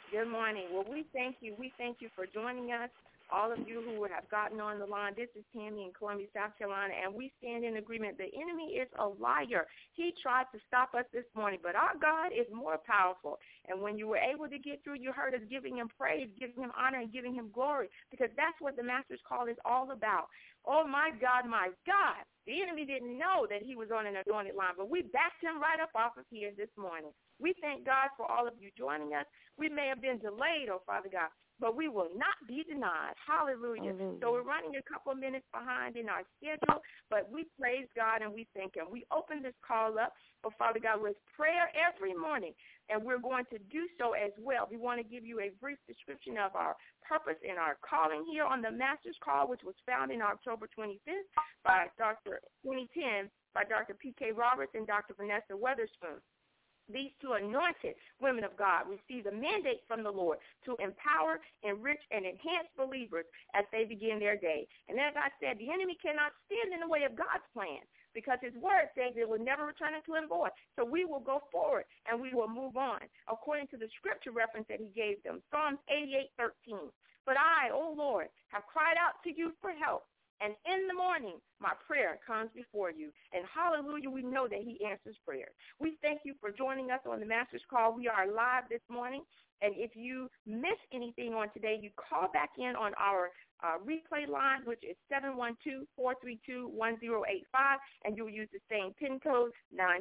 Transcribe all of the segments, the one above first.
Good morning. Well, we thank you. We thank you for joining us. All of you who have gotten on the line, this is Tammy in Columbia, South Carolina, and we stand in agreement. The enemy is a liar. He tried to stop us this morning, but our God is more powerful. And when you were able to get through, you heard us giving him praise, giving him honor, and giving him glory, because that's what the Master's Call is all about. Oh, my God, my God. The enemy didn't know that he was on an anointed line, but we backed him right up off of here this morning. We thank God for all of you joining us. We may have been delayed, oh, Father God, but we will not be denied. Hallelujah. So we're running a couple of minutes behind in our schedule, but we praise God and we thank him. We open this call up, oh, Father God, with prayer every morning, and we're going to do so as well. We want to give you a brief description of our purpose and our calling here on the Master's Call, which was founded October 25th by 2010 by Dr. P.K. Roberts and Dr. Vanessa Weatherspoon. These two anointed women of God receive the mandate from the Lord to empower, enrich, and enhance believers as they begin their day. And as I said, the enemy cannot stand in the way of God's plan because his word says it will never return unto him void. So we will go forward and we will move on according to the scripture reference that he gave them, Psalms 88:13. But I, O Lord, have cried out to you for help. And in the morning, my prayer comes before you. And hallelujah, we know that he answers prayer. We thank you for joining us on the Master's Call. We are live this morning. And if you miss anything on today, you call back in on our replay line, which is 712-432-1085, and you'll use the same PIN code,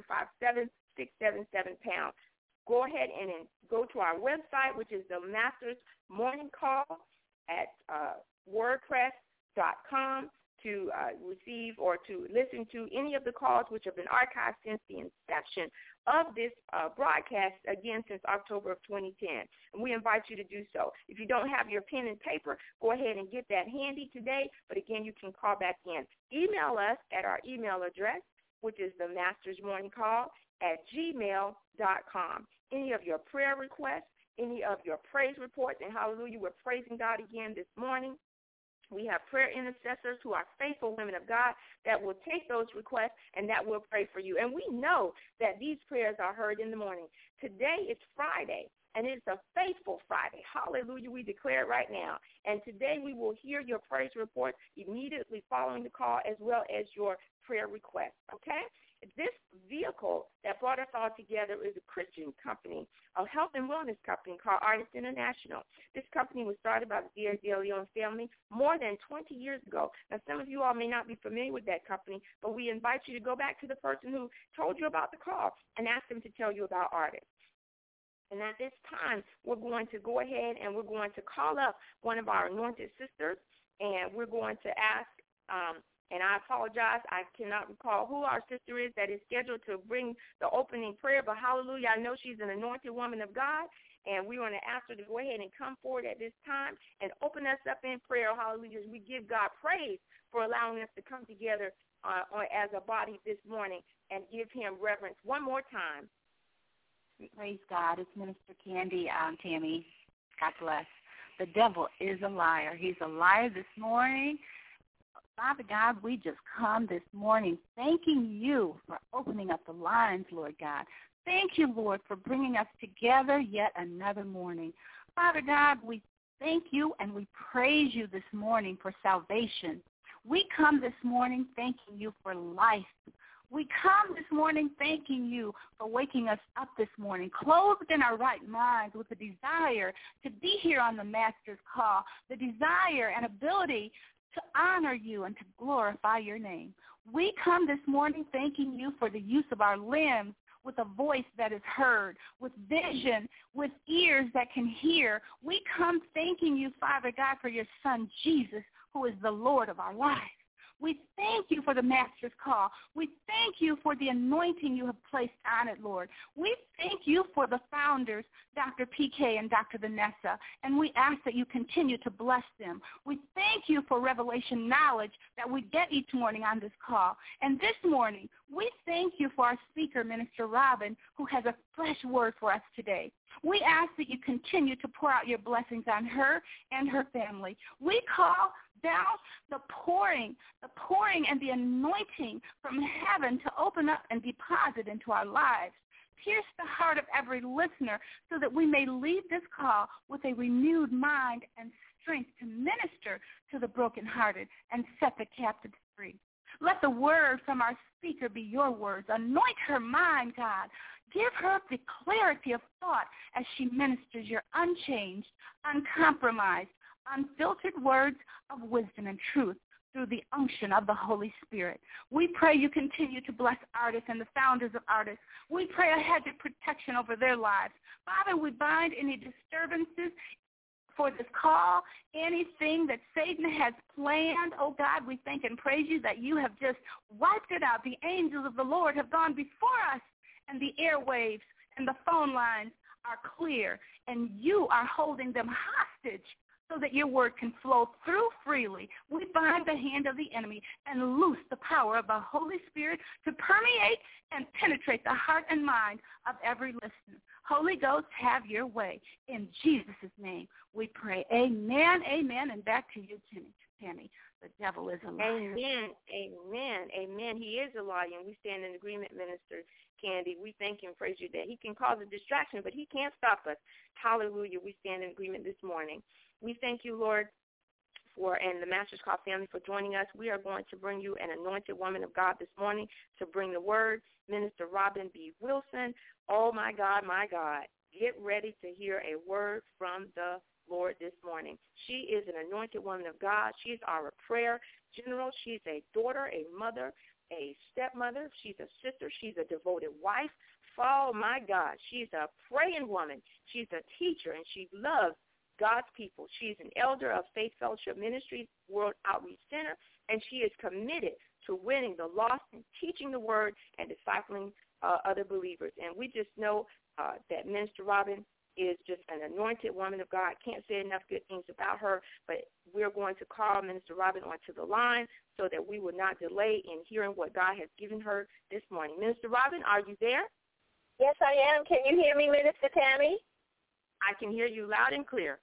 957-677#. Go ahead and go to our website, which is the Master's Morning Call at WordPress.com to receive or to listen to any of the calls which have been archived since the inception of this broadcast, again, since October of 2010. And we invite you to do so. If you don't have your pen and paper, go ahead and get that handy today. But, again, you can call back in. Email us at our email address, which is the Master's Morning Call at gmail.com. Any of your prayer requests, any of your praise reports, and hallelujah, we're praising God again this morning. We have prayer intercessors who are faithful women of God that will take those requests and that will pray for you. And we know that these prayers are heard in the morning. Today is Friday, and it's a faithful Friday. Hallelujah, we declare it right now. And today we will hear your praise reports immediately following the call as well as your prayer requests, okay? This vehicle that brought us all together is a Christian company, a health and wellness company called Artist International. This company was started by the De Leon family more than 20 years ago. Now, some of you all may not be familiar with that company, but we invite you to go back to the person who told you about the call and ask them to tell you about Artist. And at this time, we're going to go ahead and we're going to call up one of our anointed sisters, and we're going to ask and I apologize, I cannot recall who our sister is that is scheduled to bring the opening prayer, but hallelujah, I know she's an anointed woman of God, and we want to ask her to go ahead and come forward at this time and open us up in prayer, hallelujah, as we give God praise for allowing us to come together as a body this morning and give him reverence one more time. Praise God. It's Minister Candy, Tammy. God bless. The devil is a liar. He's a liar this morning. Father God, we just come this morning thanking you for opening up the lines, Lord God. Thank you, Lord, for bringing us together yet another morning. Father God, we thank you and we praise you this morning for salvation. We come this morning thanking you for life. We come this morning thanking you for waking us up this morning, clothed in our right minds with the desire to be here on the Master's Call, the desire and ability to honor you and to glorify your name. We come this morning thanking you for the use of our limbs, with a voice that is heard, with vision, with ears that can hear. We come thanking you, Father God, for your Son, Jesus, who is the Lord of our lives. We thank you for the Master's Call. We thank you for the anointing you have placed on it, Lord. We thank you for the founders, Dr. P.K. and Dr. Vanessa, and we ask that you continue to bless them. We thank you for revelation knowledge that we get each morning on this call. And this morning, we thank you for our speaker, Minister Robin, who has a fresh word for us today. We ask that you continue to pour out your blessings on her and her family. We call down the pouring and the anointing from heaven to open up and deposit into our lives, pierce the heart of every listener so that we may leave this call with a renewed mind and strength to minister to the brokenhearted and set the captives free. Let the word from our speaker be your words. Anoint her mind, God. Give her the clarity of thought as she ministers your unchanged, uncompromised, unfiltered words of wisdom and truth through the unction of the Holy Spirit. We pray you continue to bless artists and the founders of artists. We pray a hedge of protection over their lives. Father, we bind any disturbances for this call, anything that Satan has planned. Oh, God, we thank and praise you that you have just wiped it out. The angels of the Lord have gone before us, and the airwaves and the phone lines are clear, and you are holding them hostage so that your word can flow through freely. We bind the hand of the enemy and loose the power of the Holy Spirit to permeate and penetrate the heart and mind of every listener. Holy Ghost, have your way. In Jesus' name we pray. Amen, amen, and back to you, Tammy. The devil is a liar. Amen, amen, amen. He is a liar, and we stand in agreement, Minister Candy. We thank you and praise you that he can cause a distraction, but he can't stop us. Hallelujah. We stand in agreement this morning. We thank you, Lord, and the Master's Call family for joining us. We are going to bring you an anointed woman of God this morning to bring the word, Minister Robin B. Wilson. Oh, my God, get ready to hear a word from the Lord this morning. She is an anointed woman of God. She's our prayer general. She's a daughter, a mother, a stepmother. She's a sister. She's a devoted wife. Oh, my God, she's a praying woman. She's a teacher, and she loves God's people. She's an elder of Faith Fellowship Ministries World Outreach Center, and she is committed to winning the lost and teaching the word and discipling other believers. And we just know that Minister Robin is just an anointed woman of God. Can't say enough good things about her, but we're going to call Minister Robin onto the line so that we will not delay in hearing what God has given her this morning. Minister Robin, are you there? Yes, I am. Can you hear me, Minister Tammy? I can hear you loud and clear.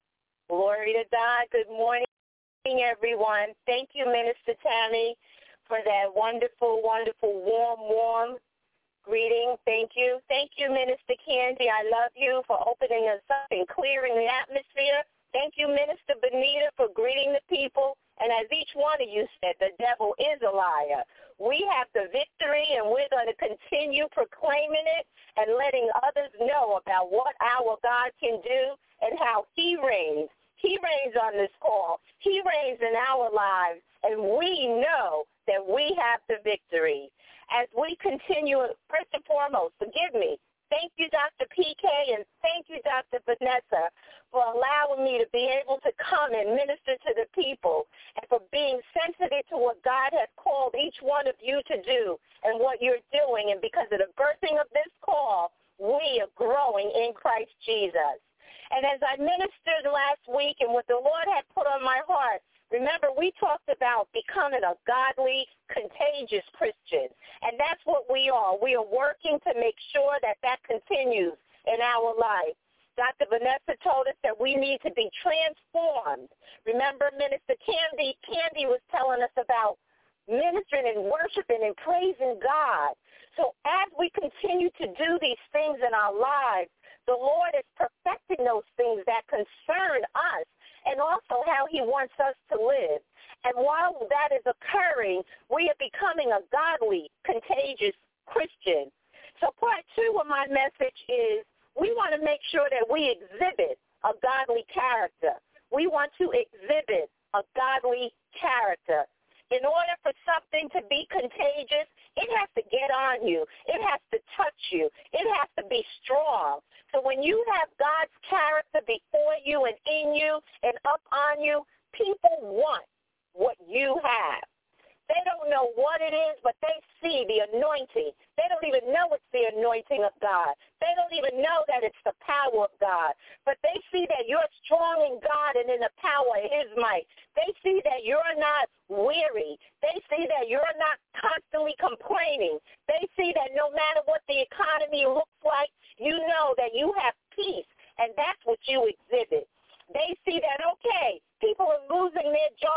Glory to God. Good morning, everyone. Thank you, Minister Tammy, for that wonderful, wonderful, warm greeting. Thank you. Thank you, Minister Candy. I love you for opening us up and clearing the atmosphere. Thank you, Minister Benita, for greeting the people. And as each one of you said, the devil is a liar. We have the victory, and we're going to continue proclaiming it and letting others know about what our God can do and how he reigns. He reigns on this call. He reigns in our lives, and we know that we have the victory. As we continue, first and foremost, forgive me. Thank you, Dr. PK, and thank you, Dr. Vanessa, for allowing me to be able to come and minister to the people and for being sensitive to what God has called each one of you to do and what you're doing. And because of the birthing of this call, we are growing in Christ Jesus. And as I ministered last week and what the Lord had put on my heart, remember, we talked about becoming a godly, contagious Christian, and that's what we are. We are working to make sure that that continues in our life. Dr. Vanessa told us that we need to be transformed. Remember, Minister Candy was telling us about ministering and worshiping and praising God. So as we continue to do these things in our lives, the Lord is perfecting those things that concern us, and also how he wants us to live. And while that is occurring, we are becoming a godly, contagious Christian. So part 2 of my message is we want to make sure that we exhibit a godly character. We want to exhibit a godly character. In order for something to be contagious, it has to get on you. It has to touch you. It has to be strong. So when you have God's character before you and in you and up on you, people want what you have. They don't know what it is, but they see the anointing. They don't even know it's the anointing of God. They don't even know that it's the power of God. But they see that you're strong in God and in the power of his might. They see that you're not weary. They see that you're not constantly complaining. They see that no matter what the economy looks like, you know that you have peace, and that's what you exhibit. They see that, okay, people are losing their jobs,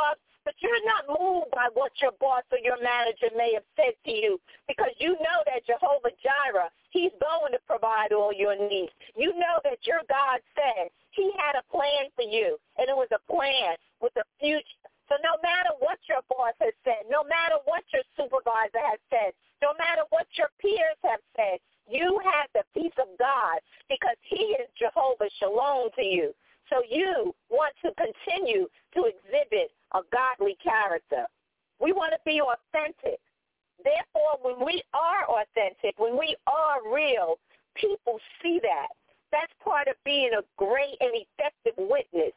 But you're not moved by what your boss or your manager may have said to you, because you know that Jehovah Jireh, he's going to provide all your needs. You know that your God said he had a plan for you, and it was a plan with a future. So no matter what your boss has said, no matter what your supervisor has said, no matter what your peers have said, you have the peace of God because he is Jehovah Shalom to you. So you want to continue to exhibit a godly character. We want to be authentic. Therefore, when we are authentic, when we are real, people see that. That's part of being a great and effective witness.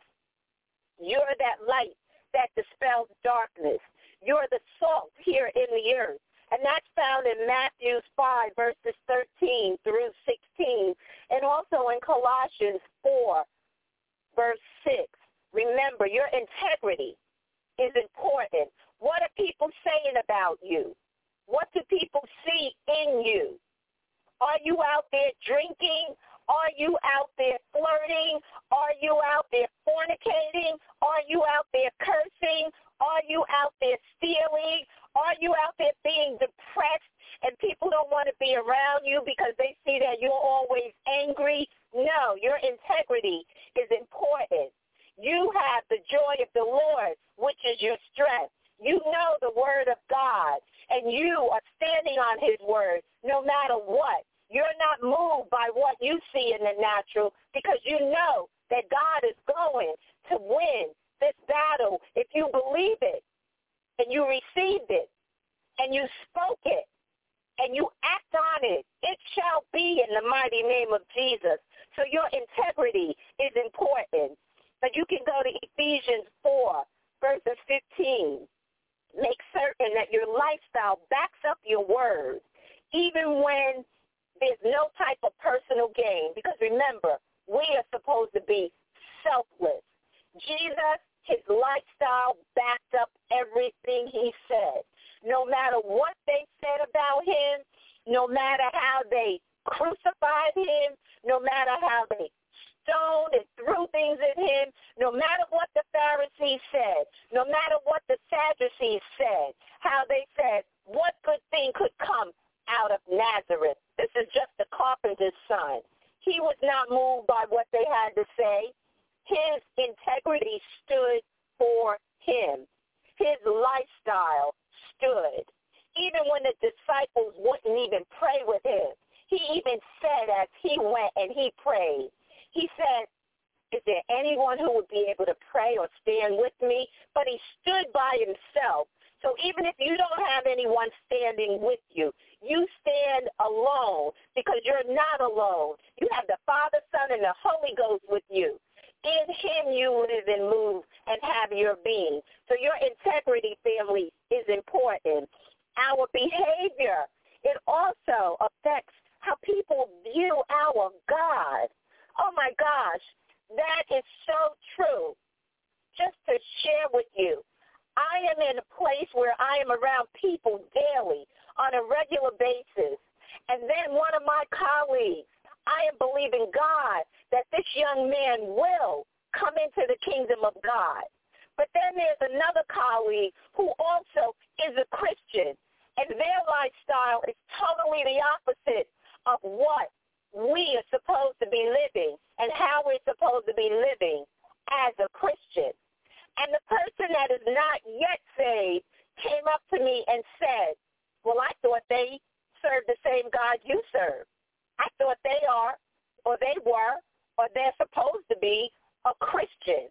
You're that light that dispels darkness. You're the salt here in the earth. And that's found in Matthew 5, verses 13 through 16, and also in Colossians 4, verse 6. Remember, your integrity is important. What are people saying about you? What do people see in you? Are you out there drinking? Are you out there flirting? Are you out there fornicating? Are you out there cursing? Are you out there stealing? Are you out there being depressed and people don't want to be around you because they see that you're always angry? No, your integrity is important. You have the joy of the Lord, which is your strength. You know the word of God, and you are standing on his word no matter what. You're not moved by what you see in the natural because you know that God is going to win this battle if you believe it and you received it and you spoke it and you act on it. It shall be in the mighty name of Jesus. So your integrity is important. But you can go to Ephesians 4, verses 15. Make certain that your lifestyle backs up your words, even when there's no type of personal gain. Because remember, we are supposed to be selfless. Jesus, his lifestyle backed up everything he said. No matter what they said about him, no matter how they crucified him, no matter how they stoned and threw things at him, no matter what the Pharisees said, no matter what the Sadducees said, how they said, what good thing could come out of Nazareth? This is just a carpenter's son. He was not moved by what they had to say. His integrity stood for him. His lifestyle stood. Even when the disciples wouldn't even pray with him, he even said as he went and he prayed, he said, is there anyone who would be able to pray or stand with me? But he stood by himself. So even if you don't have anyone standing with you, you stand alone because you're not alone. You have the Father, Son, and the Holy Ghost with you. In him you live and move and have your being. So your integrity, family, is important. Our behavior, it also affects how people view our God. Oh, my gosh, that is so true. Just to share with you, I am in a place where I am around people daily on a regular basis. And then one of my colleagues, I am believing God that this young man will come into the kingdom of God. But then there's another colleague who also is a Christian, and their lifestyle is totally the opposite of what we are supposed to be living and how we're supposed to be living as a Christian. And the person that is not yet saved came up to me and said, well, I thought they serve the same God you serve. I thought they are, or they were, or they're supposed to be a Christian.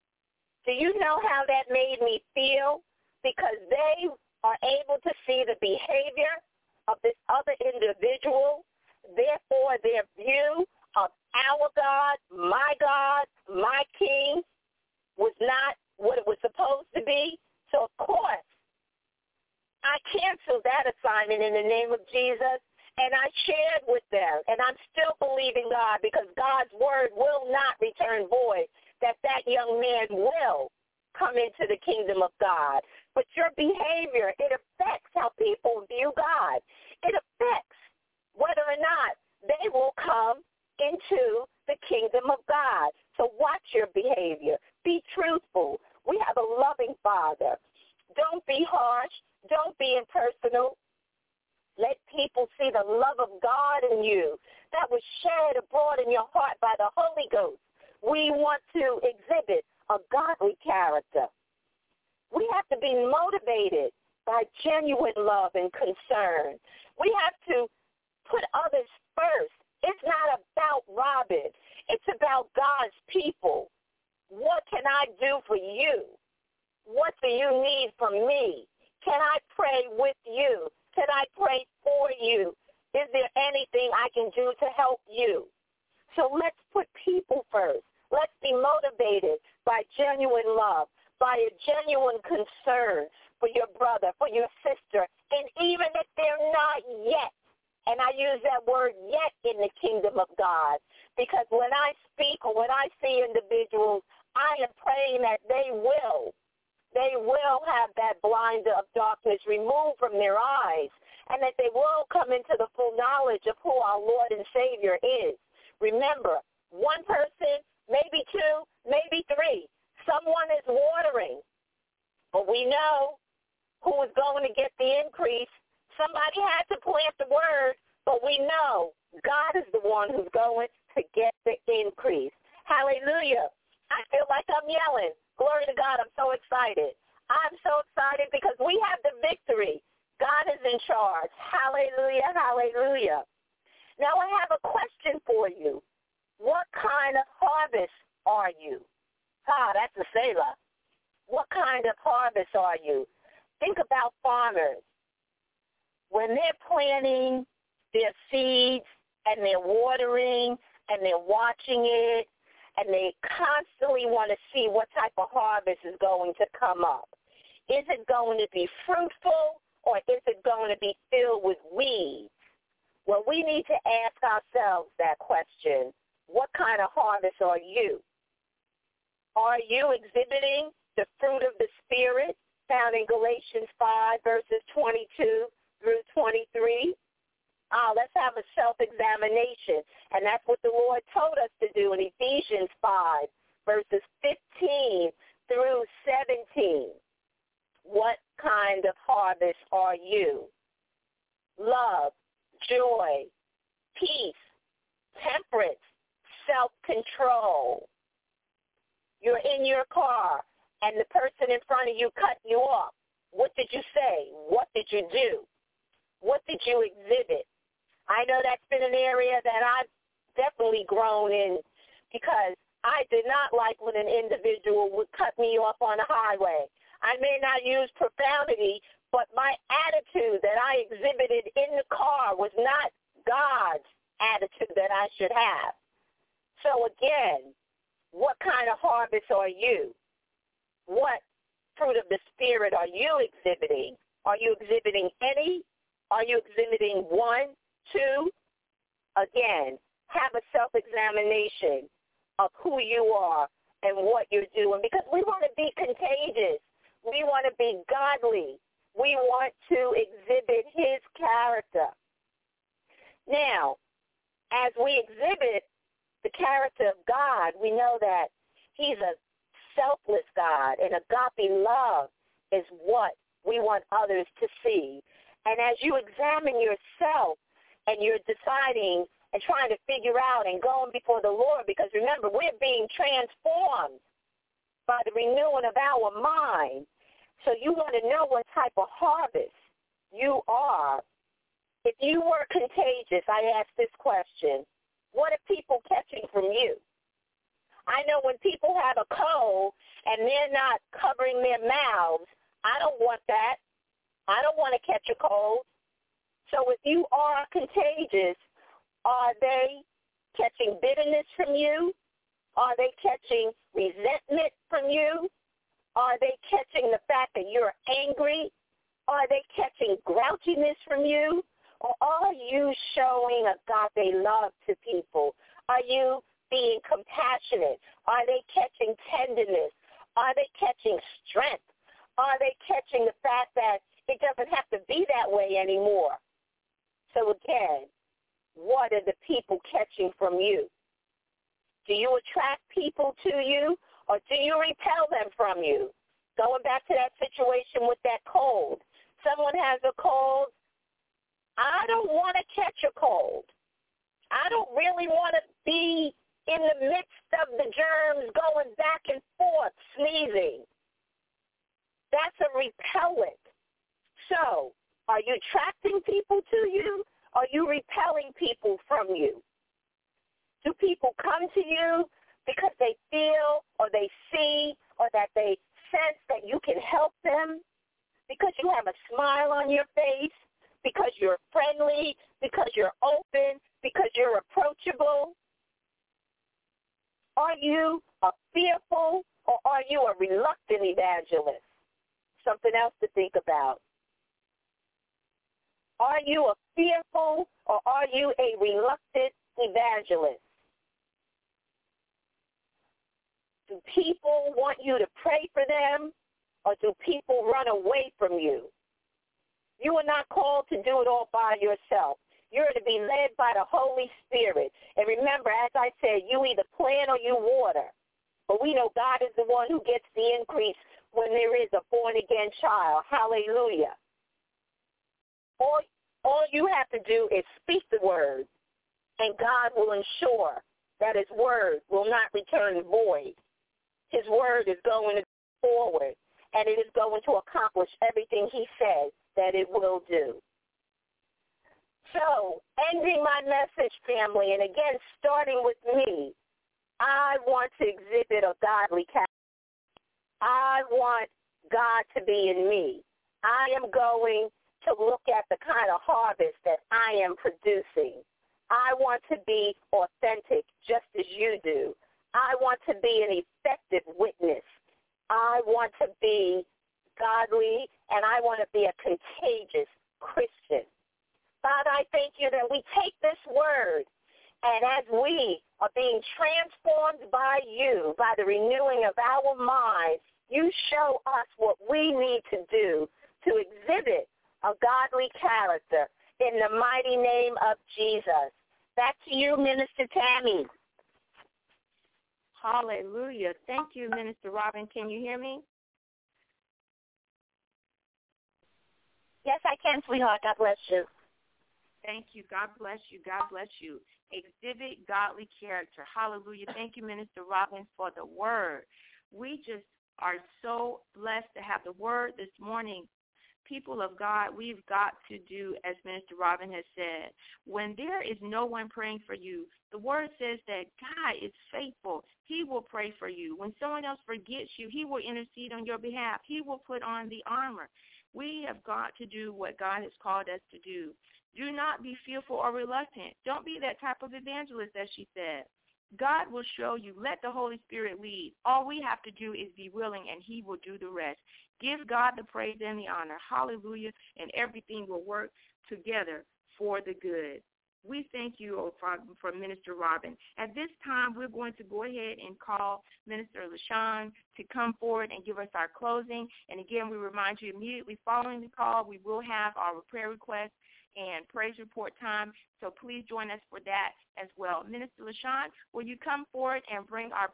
Do you know how that made me feel? Because they are able to see the behavior of this other individual. Therefore, their view of our God, my King, was not what it was supposed to be. So, of course, I canceled that assignment in the name of Jesus, and I shared with them. And I'm still believing God because God's word will not return void, that young man will come into the kingdom of God. But your behavior, it affects how people view God. It affects whether or not they will come into the kingdom of God. So watch your behavior. Be truthful. We have a loving Father. Don't be harsh. Don't be impersonal. Let people see the love of God in you that was shed abroad in your heart by the Holy Ghost. We want to exhibit a godly character. We have to be motivated by genuine love and concern. We have to put others first. It's not about robbing. It's about God's people. What can I do for you? What do you need from me? Can I pray with you? Can I pray for you? Is there anything I can do to help you? So let's put people first. Let's be motivated by genuine love, by a genuine concern for your brother, for your sister, and even if they're not yet, and I use that word yet in the kingdom of God, because when I speak or when I see individuals, I am praying that they will have that blinder of darkness removed from their eyes, and that they will come into the full knowledge of who our Lord and Savior is. Remember, one person, maybe two, maybe three. Someone is watering, but we know who is going to get the increase. Somebody had to plant the word, but we know God is the one who's going to get the increase. Hallelujah. I feel like I'm yelling. Glory to God. I'm so excited. I'm so excited because we have the victory. God is in charge. Hallelujah, hallelujah. Now I have a question for you. What kind of harvest are you? That's a Selah. What kind of harvest are you? Think about farmers. When they're planting their seeds and they're watering and they're watching it, and they constantly want to see what type of harvest is going to come up. Is it going to be fruitful, or is it going to be filled with weeds? Well, we need to ask ourselves that question. What kind of harvest are you? Are you exhibiting the fruit of the Spirit found in Galatians 5, verses 22 through 23? Let's have a self-examination. And that's what the Lord told us to do in Ephesians 5, verses 15 through 17. What kind of harvest are you? Love, joy, peace, temperance, self-control. You're in your car, and the person in front of you cut you off. What did you say? What did you do? What did you exhibit? I know that's been an area that I've definitely grown in because I did not like when an individual would cut me off on a highway. I may not use profanity, but my attitude that I exhibited in the car was not God's attitude that I should have. So again, what kind of harvest are you? What fruit of the Spirit are you exhibiting? Are you exhibiting any? Are you exhibiting one? Two, again, have a self-examination of who you are and what you're doing, because we want to be contagious. We want to be godly. We want to exhibit his character. Now, as we exhibit the character of God, we know that he's a selfless God, and agape love is what we want others to see. And as you examine yourself, and you're deciding and trying to figure out and going before the Lord, because remember, we're being transformed by the renewing of our mind. So you want to know what type of harvest you are. If you were contagious, I ask this question, what are people catching from you? I know when people have a cold and they're not covering their mouths, I don't want that. I don't want to catch a cold. So if you are contagious, are they catching bitterness from you? Are they catching resentment from you? Are they catching the fact that you're angry? Are they catching grouchiness from you? Or are you showing agape love to people? Are you being compassionate? Are they catching tenderness? Are they catching strength? Are they catching the fact that it doesn't have to be that way anymore? So again, what are the people catching from you? Do you attract people to you, or do you repel them from you? Going back to that situation with that cold. Someone has a cold. I don't want to catch a cold. I don't really want to be in the midst of the germs going back and forth, sneezing. That's a repellent. So, are you attracting people to you? Are you repelling people from you? Do people come to you because they feel or they see or that they sense that you can help them? Because you have a smile on your face? Because you're friendly? Because you're open? Because you're approachable? Are you a fearful or are you a reluctant evangelist? Something else to think about. Are you a fearful or are you a reluctant evangelist? Do people want you to pray for them or do people run away from you? You are not called to do it all by yourself. You're to be led by the Holy Spirit. And remember, as I said, you either plant or you water. But we know God is the one who gets the increase when there is a born-again child. Hallelujah. All you have to do is speak the word, and God will ensure that his word will not return void. His word is going forward, and it is going to accomplish everything he says that it will do. So, ending my message, family, and again, starting with me, I want to exhibit a godly character. I want God to be in me. I am going to look at the kind of harvest that I am producing. I want to be authentic just as you do. I want to be an effective witness. I want to be godly, and I want to be a contagious Christian. Father, I thank you that we take this word, and as we are being transformed by you, by the renewing of our minds, you show us what we need to do to exhibit a godly character in the mighty name of Jesus. Back to you, Minister Tammy. Hallelujah. Thank you, Minister Robin. Can you hear me? Yes, I can, sweetheart. God bless you. Thank you. God bless you. God bless you. Exhibit godly character. Hallelujah. Thank you, Minister Robin, for the word. We just are so blessed to have the word this morning. People of God, we've got to do as Minister Robin has said. When there is no one praying for you, the word says that God is faithful. He will pray for you. When someone else forgets you, he will intercede on your behalf. He will put on the armor. We have got to do what God has called us to do. Do not be fearful or reluctant. Don't be that type of evangelist, as she said. God will show you. Let the Holy Spirit lead. All we have to do is be willing, and he will do the rest. Give God the praise and the honor. Hallelujah. And everything will work together for the good. We thank you for Minister Robin. At this time, we're going to go ahead and call Minister LaShawn to come forward and give us our closing. And again, we remind you immediately following the call, we will have our prayer request and praise report time. So please join us for that as well. Minister LaShawn, will you come forward and bring our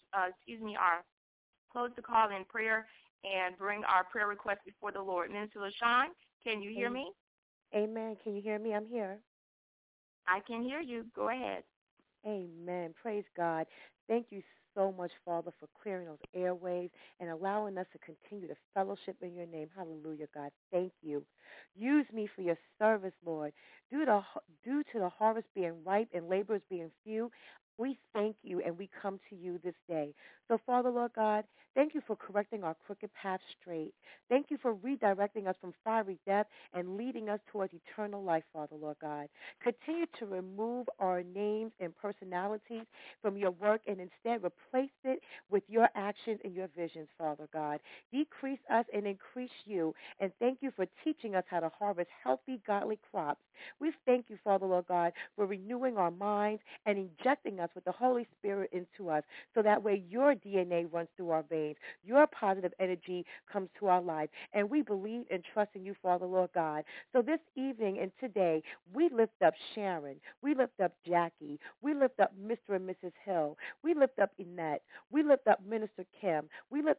close the call in prayer and bring our prayer request before the Lord. Minister LaShawn, can you hear me? Amen. Can you hear me? I'm here. I can hear you. Go ahead. Amen. Praise God. Thank you so much, Father, for clearing those airways and allowing us to continue to fellowship in your name. Hallelujah, God. Thank you. Use me for your service, Lord. Due to the harvest being ripe and laborers being few, we thank you and we come to you this day. So, Father, Lord God, thank you for correcting our crooked path straight. Thank you for redirecting us from fiery death and leading us towards eternal life, Father, Lord God. Continue to remove our names and personalities from your work and instead replace it with your actions and your visions, Father God. Decrease us and increase you. And thank you for teaching us how to harvest healthy, godly crops. We thank you, Father, Lord God, for renewing our minds and injecting us with the Holy Spirit into us so that way your DNA runs through our veins. Your positive energy comes to our life. And we believe and trust in you, Father, Lord God. So this evening and today, we lift up Sharon. We lift up Jackie. We lift up Mr. and Mrs. Hill. We lift up Annette. We lift up Minister Kim. We lift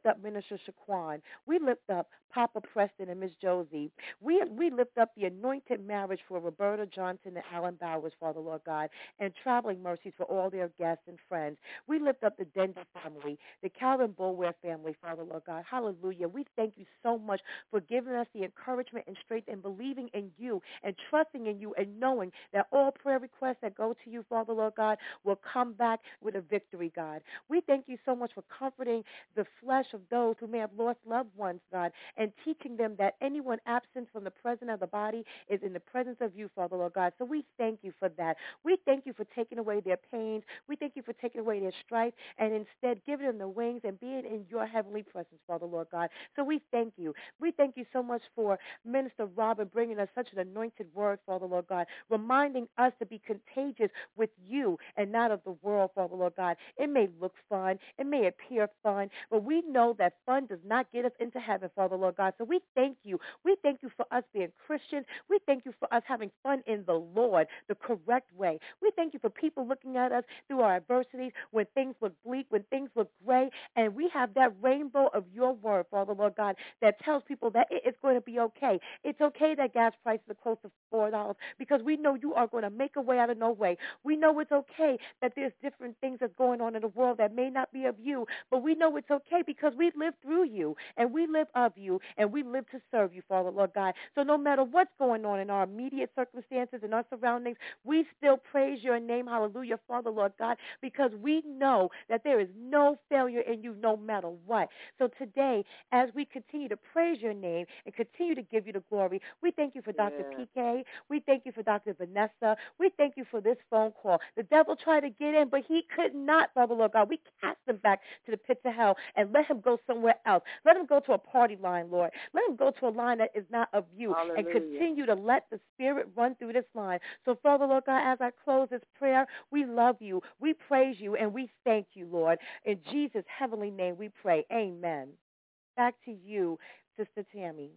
lift up Minister Shaquan. We lift up Papa Preston and Miss Josie. We lift up the anointed marriage for Roberta Johnson and Alan Bowers, Father, Lord God, and traveling mercies for all their guests and friends. We lift up the Denver family, the Calvin Bulwer family, Father, Lord God. Hallelujah. We thank you so much for giving us the encouragement and strength and believing in you and trusting in you and knowing that all prayer requests that go to you, Father, Lord God, will come back with a victory, God. We thank you so much for comforting the flesh of those who may have lost loved ones, God, and teaching them that anyone absent from the presence of the body is in the presence of you, Father, Lord God. So we thank you for that. We thank you for taking away their pains. We thank you for taking away their strife and instead giving them the wings and being in your heavenly presence, Father, Lord God. So we thank you. We thank you so much for Minister Robin bringing us such an anointed word, Father, Lord God, reminding us to be contagious with you and not of the world, Father, Lord God. It may look fun. It may appear fun, but we know that fun does not get us into heaven, Father, Lord God. So we thank you. We thank you for us being Christians. We thank you for us having fun in the Lord, the correct way. We thank you for people looking at us through our adversities when things look bleak, when things look gray, and we have that rainbow of your word, Father, Lord God, that tells people that it's going to be okay. It's okay that gas prices are close to $4 because we know you are going to make a way out of no way. We know it's okay that there's different things that's going on in the world that may not be of you, but we know it's okay because we live through you and we live of you and we live to serve you, Father, Lord God. So no matter what's going on in our immediate circumstances and our surroundings, we still praise your name, hallelujah, Father, Lord God, because we know that there is no failure in you no matter what. So today, as we continue to praise your name and continue to give you the glory, we thank you for Dr. PK. We thank you for Dr. Vanessa. We thank you for this phone call. The devil tried to get in, but he could not, Father, Lord God. We cast him back to the pits of hell and let him go somewhere else. Let him go to a party line, Lord. Let him go to a line that is not of you. Hallelujah. And continue to let the Spirit run through this line. So, Father, Lord God, as I close this prayer, we love you, we praise you, and we thank you, Lord. In Jesus' heavenly name we pray. Amen. Back to you, Sister Tammy.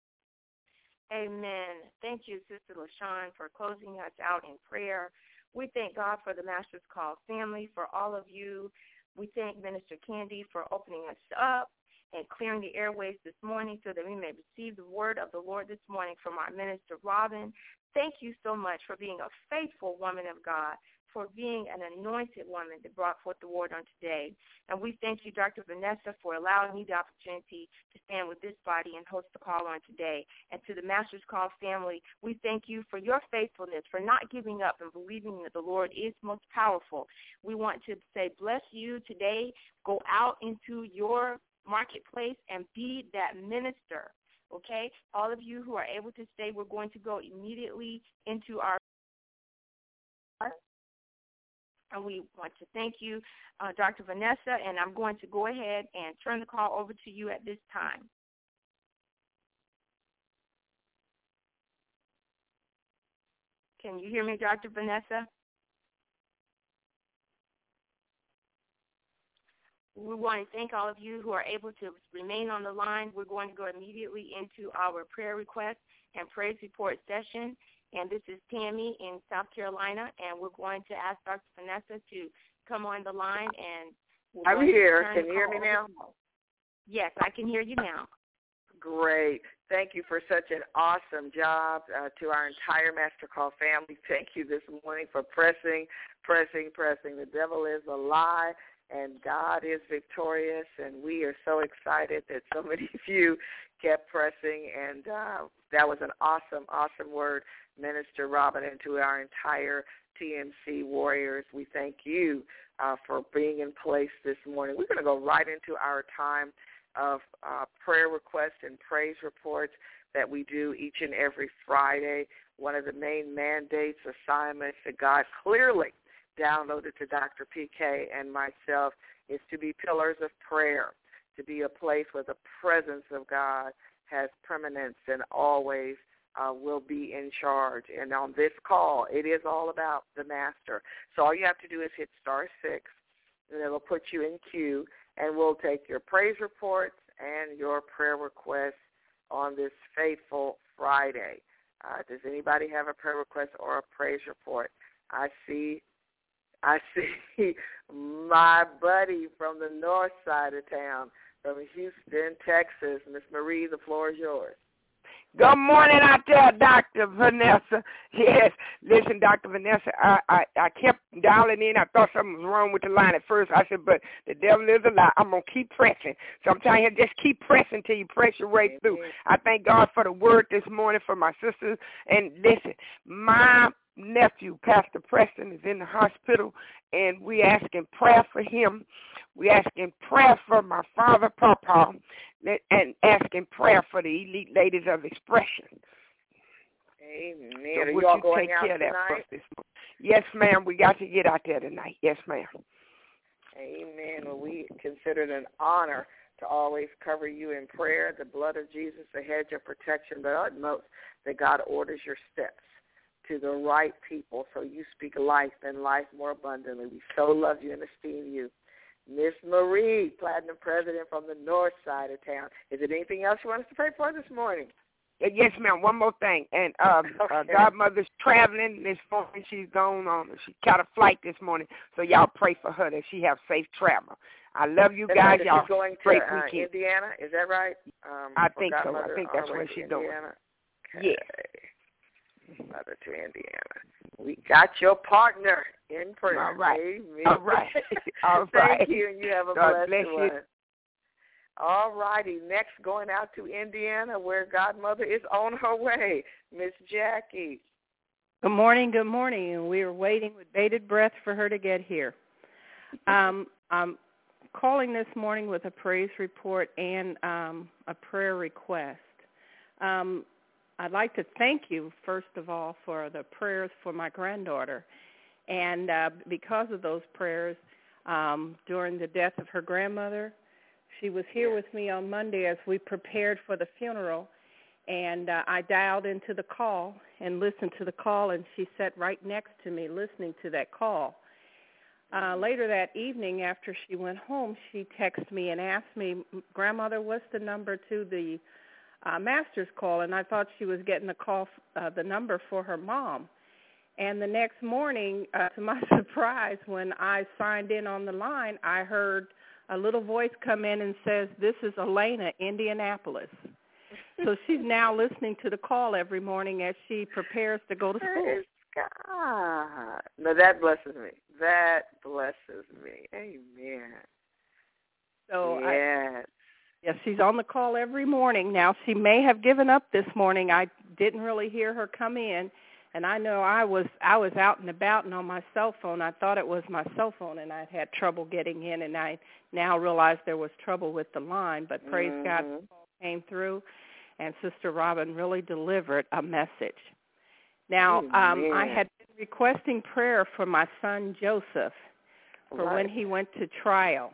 Amen. Thank you, Sister LaShawn, for closing us out in prayer. We thank God for the Master's Call family, for all of you. We thank Minister Candy for opening us up and clearing the airways this morning so that we may receive the word of the Lord this morning from our Minister Robin. Thank you so much for being a faithful woman of God, for being an anointed woman that brought forth the word on today. And we thank you, Dr. Vanessa, for allowing me the opportunity to stand with this body and host the call on today. And to the Master's Call family, we thank you for your faithfulness, for not giving up and believing that the Lord is most powerful. We want to say bless you today. Go out into your marketplace and be that minister, okay? All of you who are able to stay, we're going to go immediately into our and we want to thank you, Dr. Vanessa, and I'm going to go ahead and turn the call over to you at this time. Can you hear me, Dr. Vanessa? We want to thank all of you who are able to remain on the line. We're going to go immediately into our prayer request and praise report session. And this is Tammy in South Carolina, and we're going to ask Dr. Vanessa to come on the line. And I'm here. Can you hear me now? Yes, I can hear you now. Great. Thank you for such an awesome job to our entire Master Call family. Thank you this morning for pressing. The devil is a lie, and God is victorious, and we are so excited that so many of you kept pressing, and that was an awesome word, Minister Robin, and to our entire TMC warriors. We thank you for being in place this morning. We're going to go right into our time of prayer requests and praise reports that we do each and every Friday. One of the main mandates, assignments that God clearly downloaded to Dr. PK and myself is to be pillars of prayer, to be a place where the presence of God has permanence and always will be in charge. And on this call, it is all about the Master. So all you have to do is hit *6, and it'll put you in queue, and we'll take your praise reports and your prayer requests on this faithful Friday. Does anybody have a prayer request or a praise report? I see my buddy from the north side of town, from Houston, Texas. Miss Marie, the floor is yours. Good morning out there, Dr. Vanessa. Yes, listen, Dr. Vanessa, I kept dialing in. I thought something was wrong with the line at first. I said, but the devil is a lie. I'm going to keep pressing. Sometimes you just keep pressing till you press your way through. I thank God for the word this morning for my sisters. And listen, my nephew, Pastor Preston, is in the hospital, and we asking prayer for him. We asking prayer for my father, Papa, and asking prayer for the elite ladies of expression. Amen. So are you all going out care tonight? Of that yes, ma'am. We got to get out there tonight. Yes, ma'am. Amen. Well, we consider it an honor to always cover you in prayer, the blood of Jesus, the hedge of protection, but utmost that God orders your steps to the right people so you speak life and life more abundantly. We so love you and esteem you. Miss Marie, Platinum President from the north side of town. Is there anything else you want us to pray for this morning? Yes, ma'am. One more thing. And Godmother's traveling this morning. She's gone on. She caught a flight this morning. So y'all pray for her that she have safe travel. I love you guys. She's y'all going great to weekend. Indiana. Is that right? I think so. I think that's where she's going. Okay. Yeah. Mother to Indiana. We got your partner in prayer. All right. Amen. All right. All right. Thank you, and you have a God blessed bless one. All righty. Next, going out to Indiana, where Godmother is on her way, Miss Jackie. Good morning. Good morning. And we are waiting with bated breath for her to get here. I'm calling this morning with a praise report and a prayer request. I'd like to thank you, first of all, for the prayers for my granddaughter. And because of those prayers, during the death of her grandmother, she was here with me on Monday as we prepared for the funeral. And I dialed into the call and listened to the call, and she sat right next to me listening to that call. Later that evening, after she went home, she texted me and asked me, Grandmother, what's the number to the master's call? And I thought she was getting the call, the number for her mom. And the next morning, to my surprise, when I signed in on the line, I heard a little voice come in and says, this is Elena, Indianapolis. So she's now listening to the call every morning as she prepares to go to school. Praise God. No, that blesses me. That blesses me. Amen. So yes. Yes, she's on the call every morning. Now, she may have given up this morning. I didn't really hear her come in, and I know I was out and about and on my cell phone. I thought it was my cell phone, and I'd had trouble getting in, and I now realize there was trouble with the line. But praise God, the call came through, and Sister Robin really delivered a message. Now, I had been requesting prayer for my son Joseph for when he went to trial.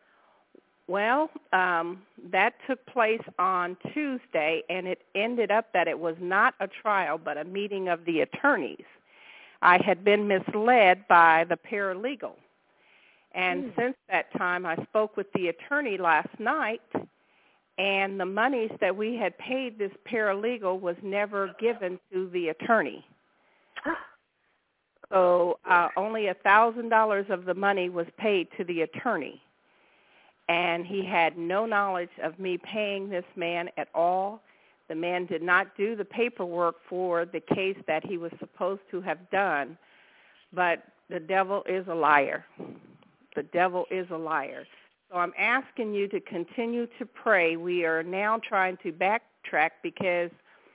Well, that took place on Tuesday, and it ended up that it was not a trial but a meeting of the attorneys. I had been misled by the paralegal. And since that time, I spoke with the attorney last night, and the monies that we had paid this paralegal was never given to the attorney. So only $1,000 of the money was paid to the attorney. And he had no knowledge of me paying this man at all. The man did not do the paperwork for the case that he was supposed to have done. But the devil is a liar. The devil is a liar. So I'm asking you to continue to pray. We are now trying to backtrack because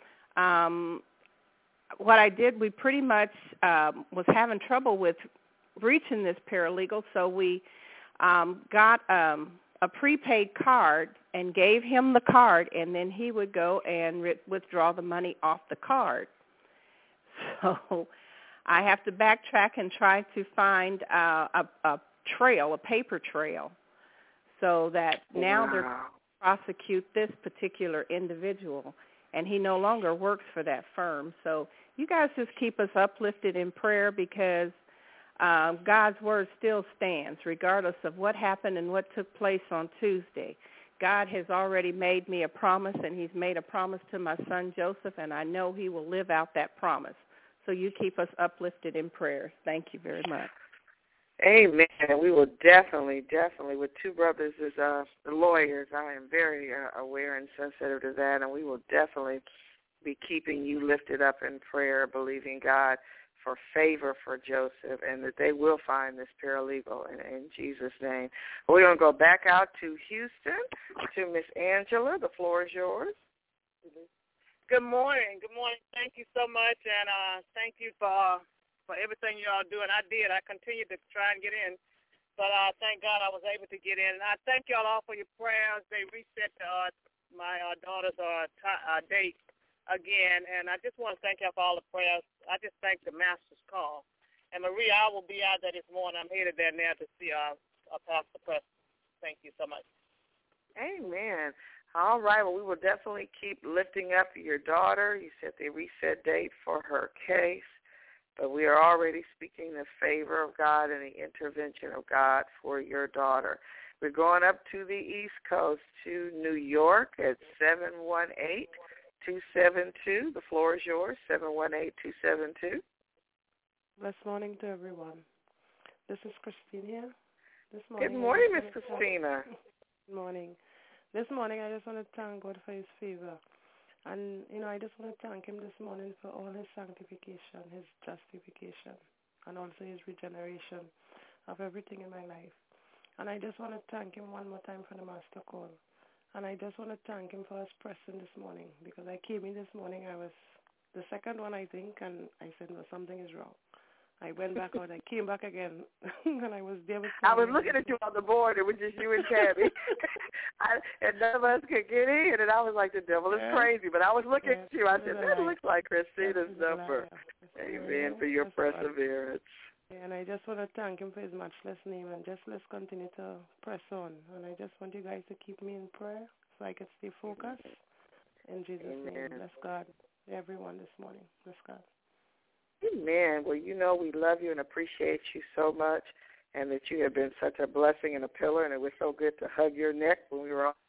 what I did, we pretty much was having trouble with reaching this paralegal, so we got a prepaid card and gave him the card, and then he would go and withdraw the money off the card. So I have to backtrack and try to find a trail, a paper trail, so that now they're going to prosecute this particular individual, and he no longer works for that firm. So you guys just keep us uplifted in prayer because God's word still stands regardless of what happened and what took place on Tuesday. God has already made me a promise, and he's made a promise to my son Joseph, and I know he will live out that promise. So you keep us uplifted in prayers. Thank you very much. Amen. We will definitely, with two brothers as lawyers, I am very aware and sensitive to that, and we will definitely be keeping you lifted up in prayer, believing God for favor for Joseph and that they will find this paralegal in Jesus' name. We're going to go back out to Houston to Miss Angela. The floor is yours. Good morning. Good morning. Thank you so much, and thank you for everything you all do. And I did. I continued to try and get in, but thank God I was able to get in. And I thank y'all all for your prayers. They reset my daughter's date again, and I just want to thank y'all for all the prayers. I just thank the Master's Call. And Maria, I will be out there this morning. I'm headed there now to see Pastor Preston. Thank you so much. Amen. All right. Well, we will definitely keep lifting up your daughter. You said the reset date for her case. But we are already speaking the favor of God and the intervention of God for your daughter. We're going up to the East Coast to New York at 718-272. The floor is yours, 718-272. Blessed morning to everyone. This is Christine here. Good morning, Miss Christina. Good morning. This morning I just want to thank God for his favor. And, I just want to thank him this morning for all his sanctification, his justification, and also his regeneration of everything in my life. And I just want to thank him one more time for the Master Call. And I just want to thank him for his pressing this morning, because I came in this morning, I was the second one, I think, and I said, well, something is wrong. I went back out. I came back again, and I was there with I was looking at you on the board. It was just you and Tabby. And none of us could get in, and I was like, the devil is crazy. But I was looking at you. I said, that looks like Christina's number. Amen for your perseverance. And I just want to thank him for his matchless name, and just let's continue to press on. And I just want you guys to keep me in prayer so I can stay focused. In Jesus' name, bless God, everyone this morning. Bless God. Amen. Well, we love you and appreciate you so much, and that you have been such a blessing and a pillar, and it was so good to hug your neck when we were on.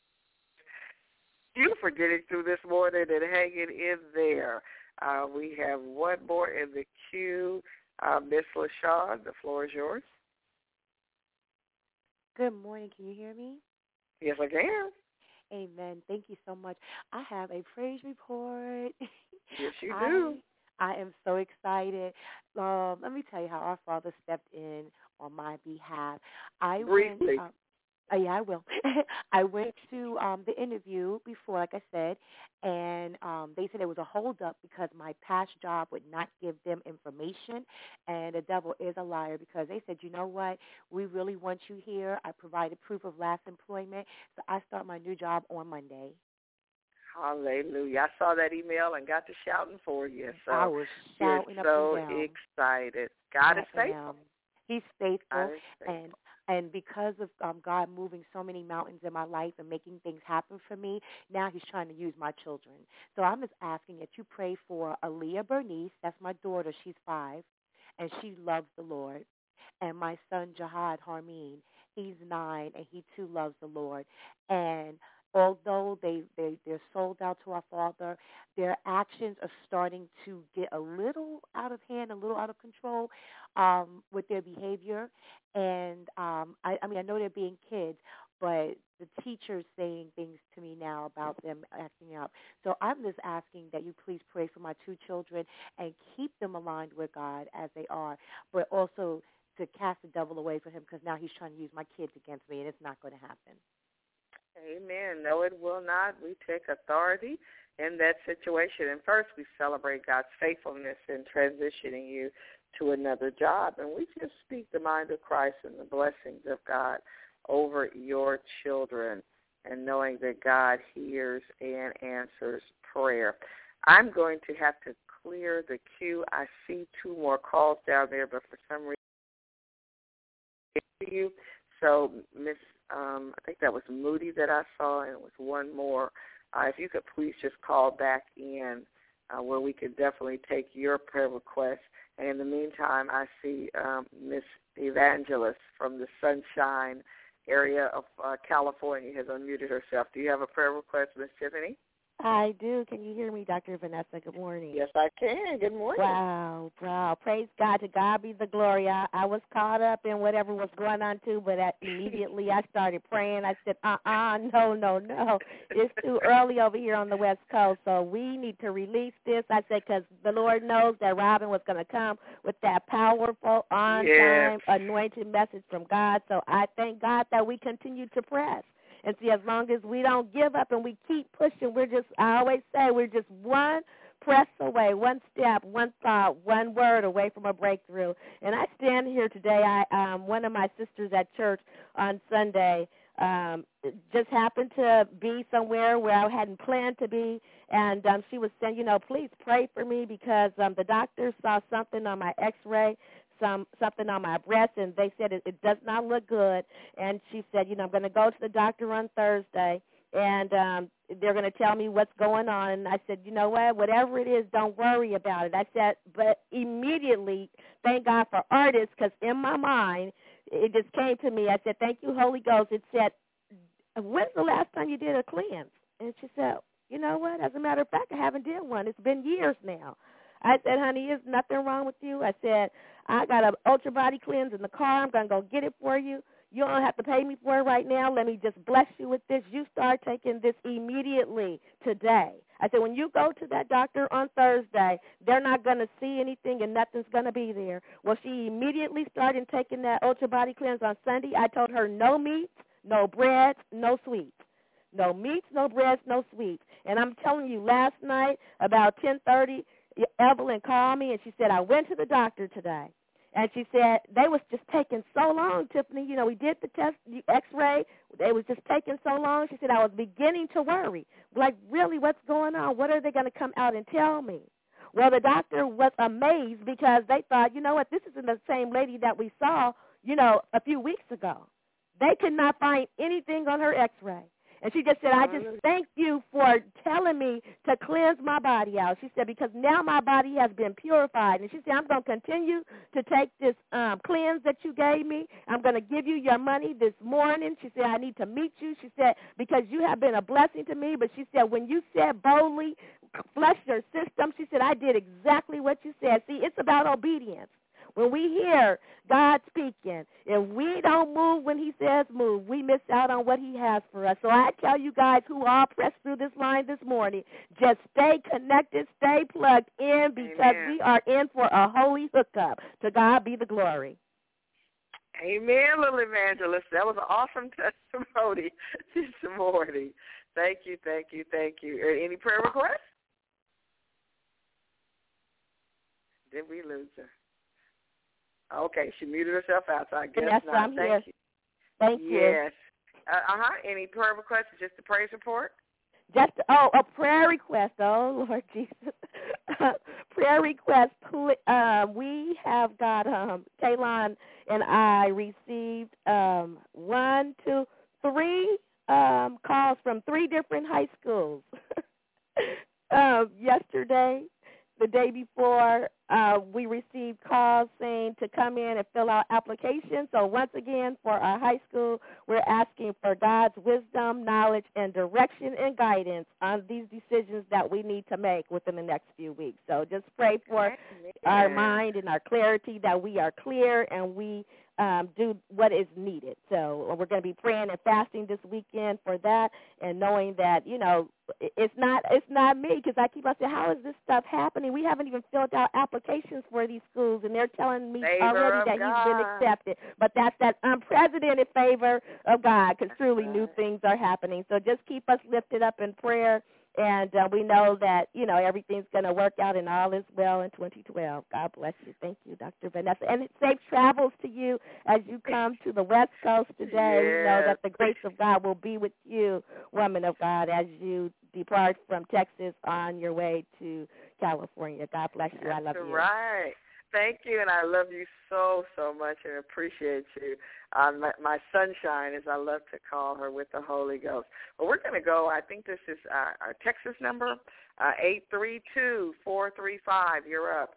You for getting through this morning and hanging in there. We have one more in the queue. Miss LaShawn, the floor is yours. Good morning. Can you hear me? Yes, I can. Amen. Thank you so much. I have a praise report. Yes, you do. I am so excited. Let me tell you how our Father stepped in on my behalf. Briefly. Yeah, I will. I went to the interview before, like I said, and they said it was a holdup because my past job would not give them information, and the devil is a liar, because they said, you know what, we really want you here. I provided proof of last employment, so I start my new job on Monday. Hallelujah. I saw that email and got to shouting for you. So I was shouting up and down. So excited. God is faithful. He's faithful. And because of God moving so many mountains in my life and making things happen for me, now he's trying to use my children. So I'm just asking that you pray for Aaliyah Bernice. That's my daughter. She's 5, and she loves the Lord. And my son, Jihad Harmeen, he's 9, and he too loves the Lord. And although they're sold out to our Father, their actions are starting to get a little out of hand, a little out of control with their behavior. And I know they're being kids, but the teacher's saying things to me now about them acting up. So I'm just asking that you please pray for my 2 children and keep them aligned with God as they are, but also to cast the devil away from him, because now he's trying to use my kids against me, and it's not going to happen. Amen. No, it will not. We take authority in that situation. And first, we celebrate God's faithfulness in transitioning you to another job. And we just speak the mind of Christ and the blessings of God over your children, and knowing that God hears and answers prayer. I'm going to have to clear the queue. I see 2 more calls down there, but for some reason, you. So, Miss, I think that was Moody that I saw, and it was one more. If you could please just call back in where we could definitely take your prayer request. And in the meantime, I see Miss Evangelist from the Sunshine area of California has unmuted herself. Do you have a prayer request, Miss Tiffany? I do. Can you hear me, Dr. Vanessa? Good morning. Yes, I can. Good morning. Wow. Praise God. To God be the glory. I was caught up in whatever was going on, too, but immediately I started praying. I said, no. It's too early over here on the West Coast, so we need to release this. I said, because the Lord knows that Robin was going to come with that powerful, on-time, anointed message from God. So I thank God that we continue to press. And see, as long as we don't give up and we keep pushing, I always say, we're just one press away, one step, one thought, one word away from a breakthrough. And I stand here today. One of my sisters at church on Sunday just happened to be somewhere where I hadn't planned to be, and she was saying, please pray for me because the doctor saw something on my X-ray, something on my breast, and they said it does not look good. And she said, I'm going to go to the doctor on Thursday, and they're going to tell me what's going on. And I said, you know what, whatever it is, don't worry about it. I said, but immediately, thank God for artists, because in my mind, it just came to me. I said, thank you, Holy Ghost. It said, when's the last time you did a cleanse? And she said, you know what, as a matter of fact, I haven't did one. It's been years now. I said, honey, there's nothing wrong with you. I said, I got an Ultra Body Cleanse in the car. I'm going to go get it for you. You don't have to pay me for it right now. Let me just bless you with this. You start taking this immediately today. I said, when you go to that doctor on Thursday, they're not going to see anything and nothing's going to be there. Well, she immediately started taking that Ultra Body Cleanse on Sunday. I told her no meat, no bread, no sweets. No meats, no breads, no sweets. And I'm telling you, last night about 10:30, Evelyn called me and she said, I went to the doctor today. And she said, they was just taking so long, Tiffany. We did the test, the X-ray. They was just taking so long. She said, I was beginning to worry. Like, really, what's going on? What are they going to come out and tell me? Well, the doctor was amazed because they thought, you know what, this isn't the same lady that we saw, a few weeks ago. They could not find anything on her X-ray. And she just said, I just thank you for telling me to cleanse my body out. She said, because now my body has been purified. And she said, I'm going to continue to take this cleanse that you gave me. I'm going to give you your money this morning. She said, I need to meet you. She said, because you have been a blessing to me. But she said, when you said boldly, flush your system, she said, I did exactly what you said. See, it's about obedience. When we hear God speaking, if we don't move when he says move, we miss out on what he has for us. So I tell you guys who all pressed through this line this morning, just stay connected, stay plugged in, because we are in for a holy hookup. To God be the glory. Amen, little evangelist. That was an awesome testimony this morning. Thank you. Any prayer requests? Did we lose her? Okay, she muted herself out, so I guess Vanessa, not. I'm here. Thank you. Yes. Any prayer requests or just a praise report? Just a prayer request. Oh, Lord Jesus. Prayer request. We have got, Kaylon and I received 1, 2, 3 calls from 3 different high schools. Yesterday, the day before, we received calls saying to come in and fill out applications. So once again, for our high school, we're asking for God's wisdom, knowledge, and direction and guidance on these decisions that we need to make within the next few weeks. So just pray for our mind and our clarity, that we are clear and we do what is needed. So we're going to be praying and fasting this weekend for that, and knowing that, it's not me, because I keep on saying, how is this stuff happening? We haven't even filled out applications for these schools, and they're telling me already that he's been accepted. But that's that unprecedented favor of God, because truly new things are happening. So just keep us lifted up in prayer. And we know that, everything's going to work out and all is well in 2012. God bless you. Thank you, Dr. Vanessa. And safe travels to you as you come to the West Coast today. We know that the grace of God will be with you, woman of God, as you depart from Texas on your way to California. God bless you. I love you. That's right. Thank you, and I love you so, so much and appreciate you. My sunshine, as I love to call her, with the Holy Ghost. Well, we're going to go, I think this is our Texas number, 832-435. You're up,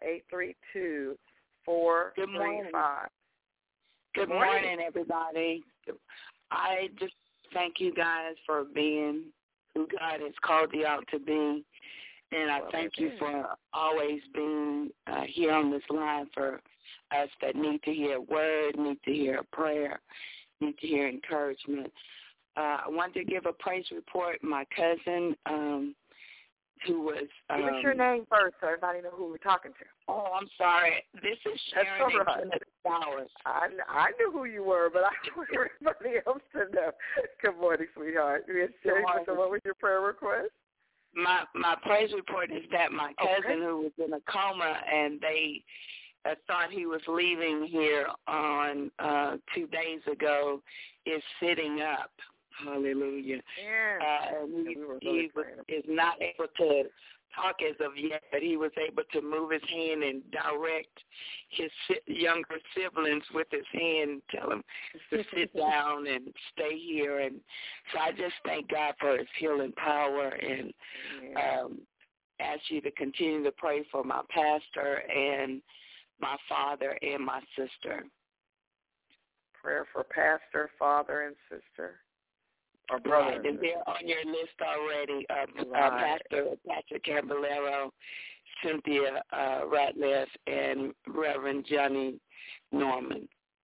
832-435. Good morning, everybody. I just thank you guys for being who God has called you out to be. And I thank you for always being here on this line for us that need to hear a word, need to hear a prayer, need to hear encouragement. I wanted to give a praise report. My cousin, who was... Give us your name first so everybody know who we're talking to. Oh, I'm sorry. This is Sharon Bowers. I knew who you were, but I want everybody else to know. Good morning, sweetheart. So what was your prayer request? My praise report is that my cousin who was in a coma, and they thought he was leaving here on 2 days ago, is sitting up. Hallelujah. Yeah. And he is not able to talk as of yet, but he was able to move his hand and direct his younger siblings with his hand, tell him to sit down and stay here. And so I just thank God for his healing power, and ask you to continue to pray for my pastor and my father and my sister. Prayer for pastor, father, and sister. Or brother. Right, and they're on your list already. Pastor Patrick Caballero, Cynthia Ratliff, and Reverend Johnny Norman.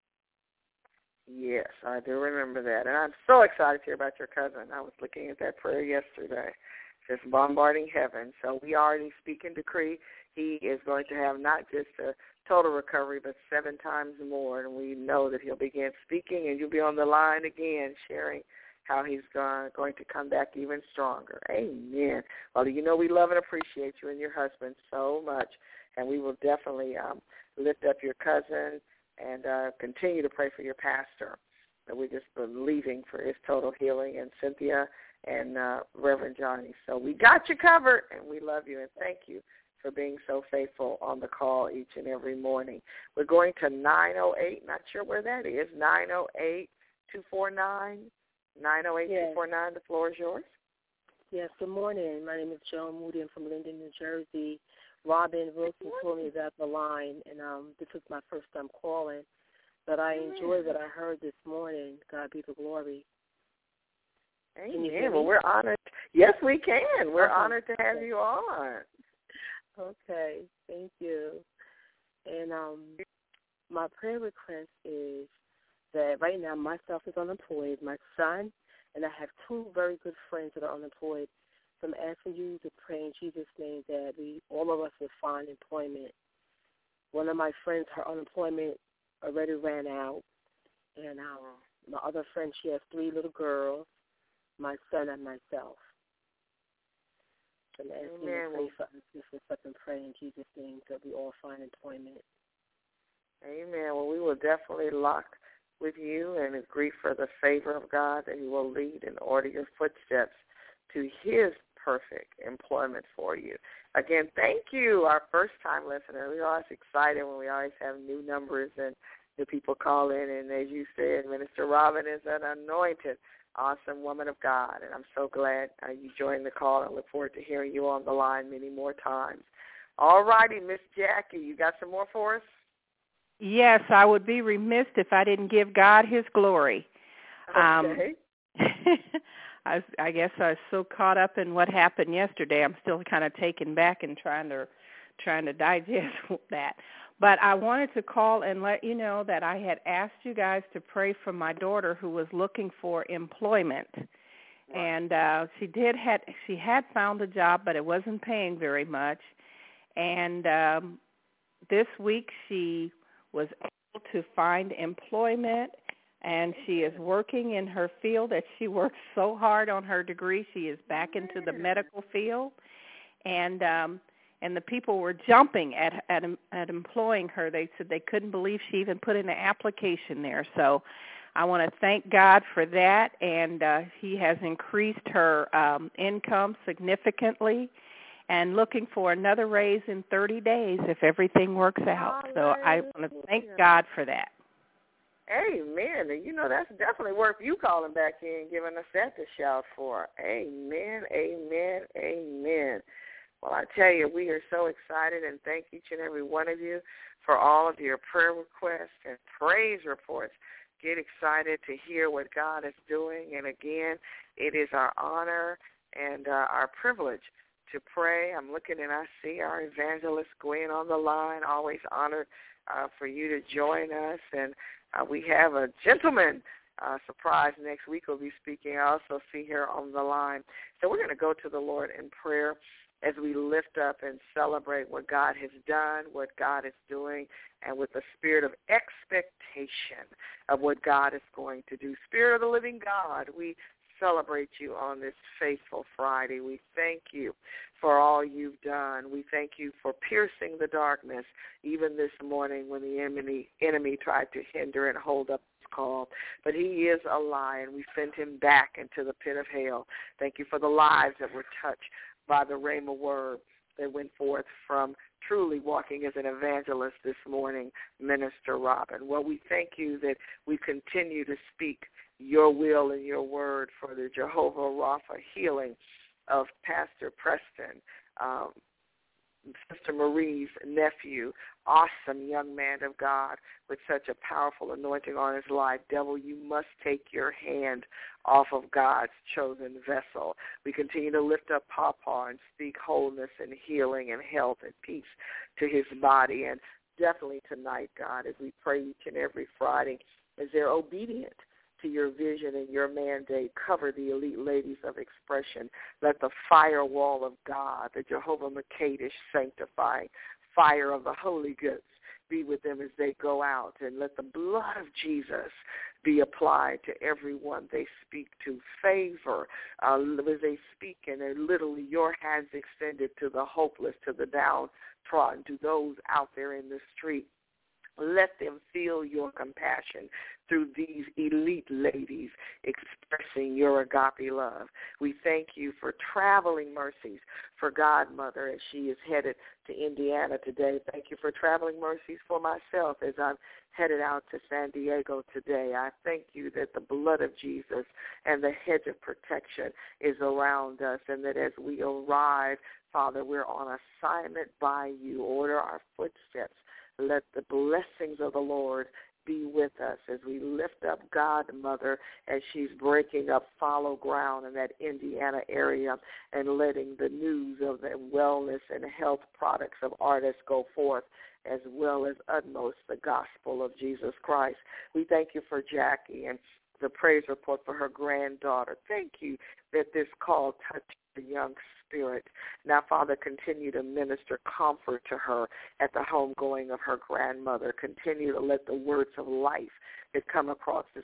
Yes, I do remember that. And I'm so excited to hear about your cousin. I was looking at that prayer yesterday, just bombarding heaven. So we already speak and decree he is going to have not just a total recovery, but 7 times more. And we know that he'll begin speaking, and you'll be on the line again sharing how he's going to come back even stronger. Amen. Well, you know we love and appreciate you and your husband so much, and we will definitely lift up your cousin and continue to pray for your pastor. And we're just believing for his total healing, and Cynthia and Reverend Johnny. So we got you covered, and we love you, and thank you for being so faithful on the call each and every morning. We're going to 908, not sure where that is, 908-249. 908-249, the floor is yours. Yes, good morning. My name is Joan Moody. I'm from Linden, New Jersey. Robin Wilson told me about the line, and this was my first time calling. But I enjoyed what I heard this morning. God be the glory. Amen. Well, we're honored. Yes, we can. We're honored to have you on. Okay, thank you. And my prayer request is that right now myself is unemployed, my son, and I have 2 very good friends that are unemployed. So I'm asking you to pray in Jesus' name that all of us will find employment. One of my friends, her unemployment already ran out, and my other friend, she has 3 little girls, my son and myself. So I'm asking you to pray for us, just up and pray in Jesus' name that we all find employment. Amen. Well, we will definitely lock with you and agree for the favor of God that he will lead and order your footsteps to his perfect employment for you. Again, thank you, our first-time listener. We're always excited when we always have new numbers and new people call in. And as you said, Minister Robin is an anointed, awesome woman of God. And I'm so glad you joined the call. I look forward to hearing you on the line many more times. All righty, Miss Jackie, you got some more for us? Yes, I would be remiss if I didn't give God his glory. Okay. I guess I was so caught up in what happened yesterday. I'm still kind of taken back and trying to digest that. But I wanted to call and let you know that I had asked you guys to pray for my daughter who was looking for employment. Right. And she had found a job, but it wasn't paying very much. And this week she was able to find employment, and she is working in her field that she worked so hard on her degree. She is back into the medical field, and the people were jumping at employing her. They said they couldn't believe she even put in an application there. So I want to thank God for that, and he has increased her income significantly, and looking for another raise in 30 days if everything works out. So I want to thank God for that. Amen. And, that's definitely worth you calling back in and giving us that to shout for. Amen, amen, amen. Well, I tell you, we are so excited, and thank each and every one of you for all of your prayer requests and praise reports. Get excited to hear what God is doing. And, again, it is our honor and our privilege to pray. I'm looking and I see our evangelist Gwen on the line. Always honored for you to join us. And we have a gentleman surprise next week will be speaking. I also see her on the line. So we're going to go to the Lord in prayer as we lift up and celebrate what God has done, what God is doing, and with the spirit of expectation of what God is going to do. Spirit of the living God, we celebrate you on this faithful Friday. We thank you for all you've done. We thank you for piercing the darkness, even this morning when the enemy tried to hinder and hold up his call. But he is a lie, and we send him back into the pit of hell. Thank you for the lives that were touched by the Rhema word that went forth from truly walking as an evangelist this morning, Minister Robin. Well, we thank you that we continue to speak your will and your word for the Jehovah Rapha healing of Pastor Preston, Sister Marie's nephew, awesome young man of God with such a powerful anointing on his life. Devil, you must take your hand off of God's chosen vessel. We continue to lift up Pawpaw and speak wholeness and healing and health and peace to his body. And definitely tonight, God, as we pray each and every Friday, as they're obedient to your vision and your mandate, cover the elite ladies of expression. Let the firewall of God, the Jehovah Makadesh sanctifying fire of the Holy Ghost, be with them as they go out, and let the blood of Jesus be applied to everyone they speak to. Favor as they speak, and they're literally your hands extended to the hopeless, to the downtrodden, to those out there in the street. Let them feel your compassion through these elite ladies expressing your agape love. We thank you for traveling mercies for Godmother as she is headed to Indiana today. Thank you for traveling mercies for myself as I'm headed out to San Diego today. I thank you that the blood of Jesus and the hedge of protection is around us, and that as we arrive, Father, we're on assignment by you. Order our footsteps. Let the blessings of the Lord be with us as we lift up Godmother as she's breaking up fallow ground in that Indiana area and letting the news of the wellness and health products of artists go forth, as well as utmost the gospel of Jesus Christ. We thank you for Jackie and the praise report for her granddaughter. Thank you that this call touched the young spirit. Now, Father, continue to minister comfort to her at the homegoing of her grandmother. Continue to let the words of life that come across this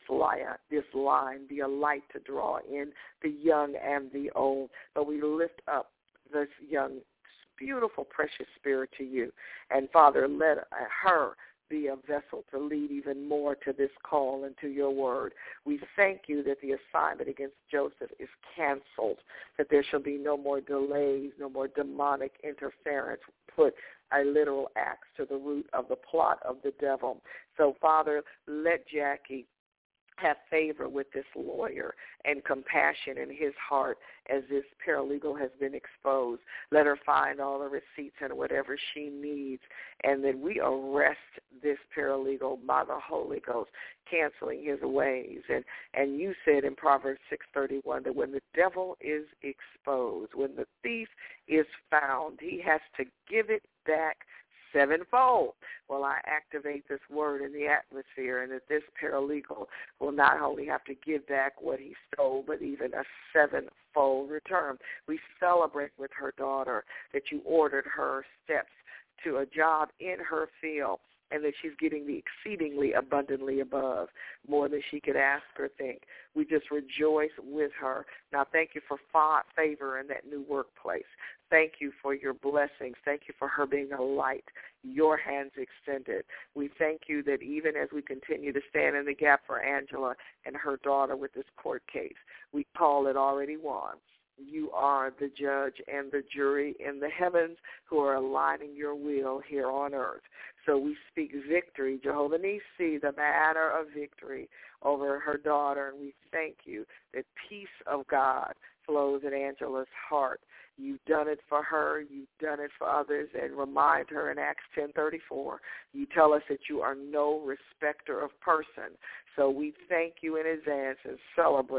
line be a light to draw in the young and the old. But we lift up this young, beautiful, precious spirit to you. And, Father, let her be a vessel to lead even more to this call and to your word. We thank you that the assignment against Joseph is canceled, that there shall be no more delays, no more demonic interference. Put a literal axe to the root of the plot of the devil. So, Father, let Jackie have favor with this lawyer and compassion in his heart as this paralegal has been exposed. Let her find all the receipts and whatever she needs, and then we arrest this paralegal by the Holy Ghost, canceling his ways. And you said in Proverbs 6:31 that when the devil is exposed, when the thief is found, he has to give it back sevenfold. Well, I activate this word in the atmosphere, and that this paralegal will not only have to give back what he stole, but even a sevenfold return. We celebrate with her daughter that you ordered her steps to a job in her field, and that she's getting the exceedingly abundantly above, more than she could ask or think. We just rejoice with her. Now, thank you for favor in that new workplace. Thank you for your blessings. Thank you for her being a light, your hands extended. We thank you that even as we continue to stand in the gap for Angela and her daughter with this court case, we call it already won. You are the judge and the jury in the heavens who are aligning your will here on earth. So we speak victory, Jehovah Nissi, the banner of victory over her daughter, and we thank you that peace of God flows in Angela's heart. You've done it for her. You've done it for others. And remind her in Acts 10:34, you tell us that you are no respecter of person. So we thank you in advance and celebrate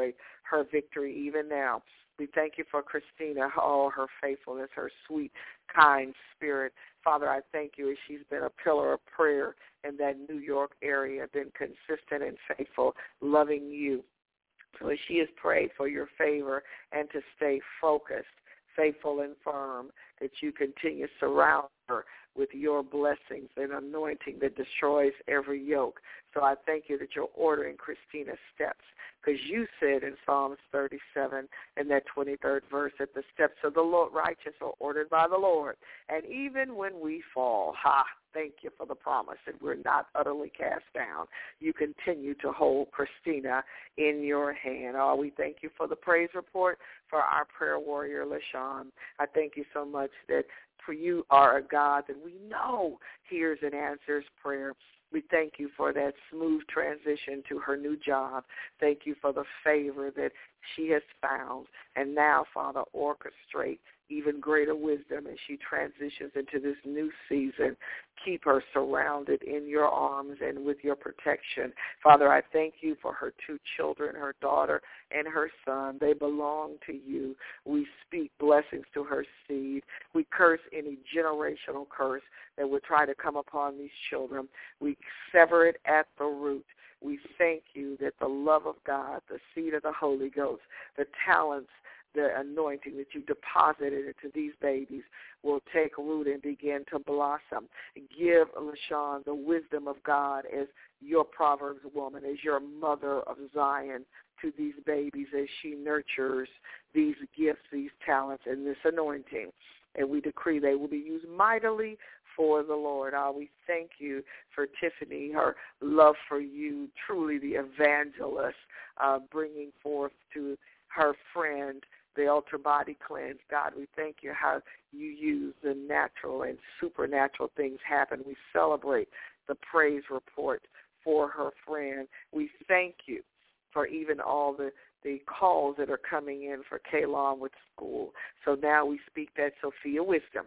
her victory even now. We thank you for Christina, all her faithfulness, her sweet, kind spirit. Father, I thank you as she's been a pillar of prayer in that New York area, been consistent and faithful, loving you. So as she has prayed for your favor and to stay focused, faithful and firm, that you continue to surround her with your blessings and anointing that destroys every yoke. So I thank you that you're ordering Christina's steps, because you said in Psalms 37, in that 23rd verse, that the steps of the Lord righteous are ordered by the Lord. And even when we fall, thank you for the promise that we're not utterly cast down. You continue to hold Christina in your hand. Oh, we thank you for the praise report for our prayer warrior, LaShawn. I thank you so much that for you are a God that we know hears and answers prayer. We thank you for that smooth transition to her new job. Thank you for the favor that she has found. And now, Father, orchestrate even greater wisdom as she transitions into this new season. Keep her surrounded in your arms and with your protection. Father, I thank you for her two children, her daughter and her son. They belong to you. We speak blessings to her seed. We curse any generational curse that would try to come upon these children. We sever it at the root. We thank you that the love of God, the seed of the Holy Ghost, the talents, the anointing that you deposited into these babies will take root and begin to blossom. Give LaShawn the wisdom of God as your Proverbs woman, as your mother of Zion to these babies as she nurtures these gifts, these talents, and this anointing. And we decree they will be used mightily for the Lord. We thank you for Tiffany, her love for you, truly the evangelist, bringing forth to her friend the Ultra Body Cleanse. God, we thank you how you use the natural and supernatural things happen. We celebrate the praise report for her friend. We thank you for even all the calls that are coming in for Kaylon with school. So now we speak that Sophia wisdom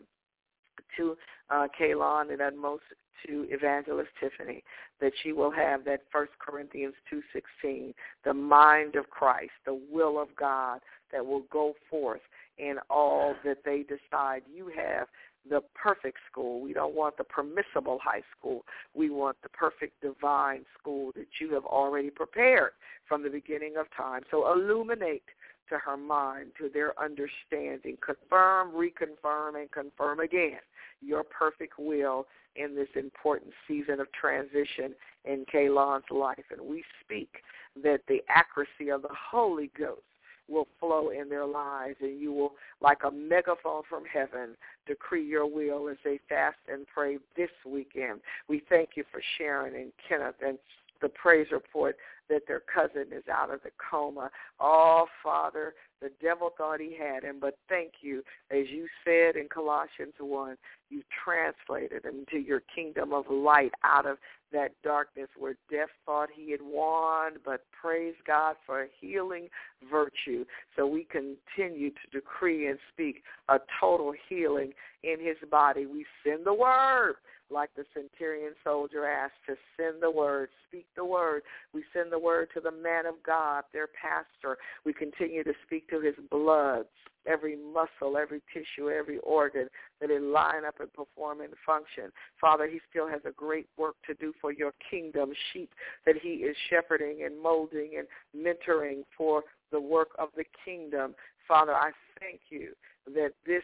to Kaylon and at most to Evangelist Tiffany, that she will have that 1 Corinthians 2:16, the mind of Christ, the will of God that will go forth in all that they decide. You have the perfect school. We don't want the permissible high school. We want the perfect divine school that you have already prepared from the beginning of time. So illuminate to her mind, to their understanding. Confirm, reconfirm, and confirm again your perfect will in this important season of transition in Kaylon's life. And we speak that the accuracy of the Holy Ghost will flow in their lives, and you will, like a megaphone from heaven, decree your will as they fast and pray this weekend. We thank you for Sharon and Kenneth and the praise report that their cousin is out of the coma. Oh, Father, the devil thought he had him, but thank you. As you said in Colossians 1, you translated him to your kingdom of light out of that darkness where death thought he had won, but praise God for healing virtue. So we continue to decree and speak a total healing in his body. We send the word, like the centurion soldier asked, to send the word, speak the word. We send the word to the man of God, their pastor. We continue to speak to his blood, every muscle, every tissue, every organ, that it line up and perform and function. Father, he still has a great work to do for your kingdom sheep that he is shepherding and molding and mentoring for the work of the kingdom. Father, I thank you that this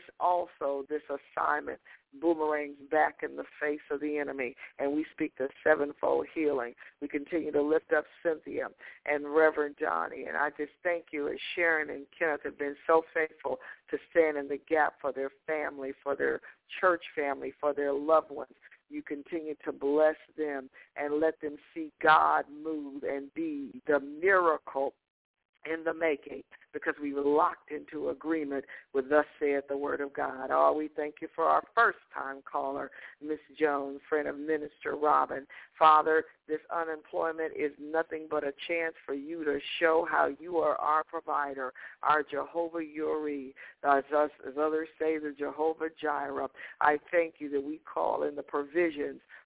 assignment boomerangs back in the face of the enemy, and we speak the sevenfold healing. We continue to lift up Cynthia and Reverend Johnny, and I just thank you as Sharon and Kenneth have been so faithful to stand in the gap for their family, for their church family, for their loved ones. You continue to bless them and let them see God move and be the miracle in the making, because we were locked into agreement with thus saith the word of God. Oh, we thank you for our first-time caller, Miss Jones, friend of Minister Robin. Father, this unemployment is nothing but a chance for you to show how you are our provider, our Jehovah Yuri, as others say, the Jehovah Jireh. I thank you that we call in the provisions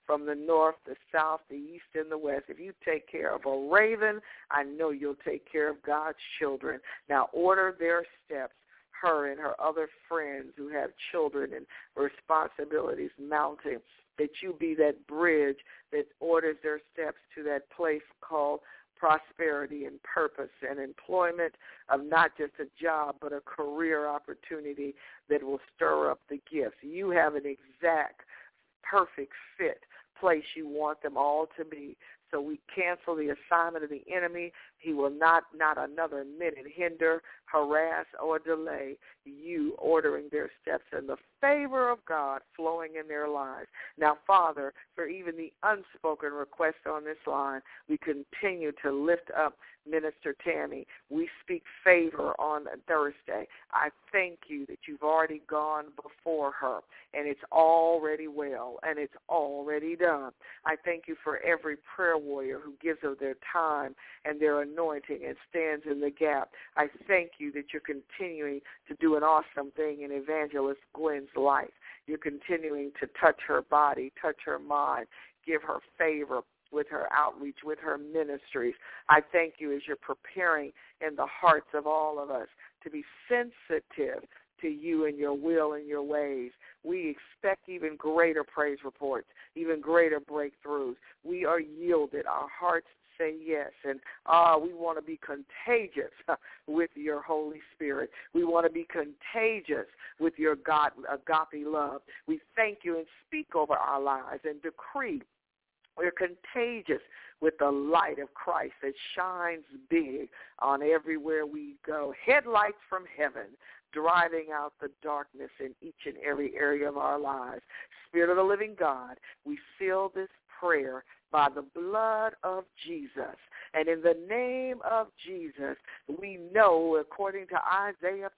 from the north, the south, the east, and the west. If you take care of a raven, I know you'll take care of God's children. Now order their steps, her and her other friends who have children and responsibilities mounting, that you be that bridge that orders their steps to that place called prosperity and purpose and employment of not just a job but a career opportunity that will stir up the gifts. You have an exact, perfect fit place you want them all to be. So we cancel the assignment of the enemy. He will not another minute hinder, harass, or delay you ordering their steps and the favor of God flowing in their lives. Now, Father, for even the unspoken request on this line, we continue to lift up Minister Tammy. We speak favor on Thursday. I thank you that you've already gone before her, and it's already well, and it's already done. I thank you for every prayer warrior who gives of their time and their anointing and stands in the gap. I thank you that you're continuing to do an awesome thing in Evangelist Gwen's life. You're continuing to touch her body, touch her mind, give her favor with her outreach, with her ministries. I thank you as you're preparing in the hearts of all of us to be sensitive to you and your will and your ways. We expect even greater praise reports, even greater breakthroughs. We are yielded. Our hearts say yes, and we want to be contagious with your Holy Spirit. We want to be contagious with your God agape love. We thank you and speak over our lives and decree we're contagious with the light of Christ that shines big on everywhere we go. Headlights from heaven, driving out the darkness in each and every area of our lives. Spirit of the living God, we seal this prayer by the blood of Jesus. And in the name of Jesus, we know, according to Isaiah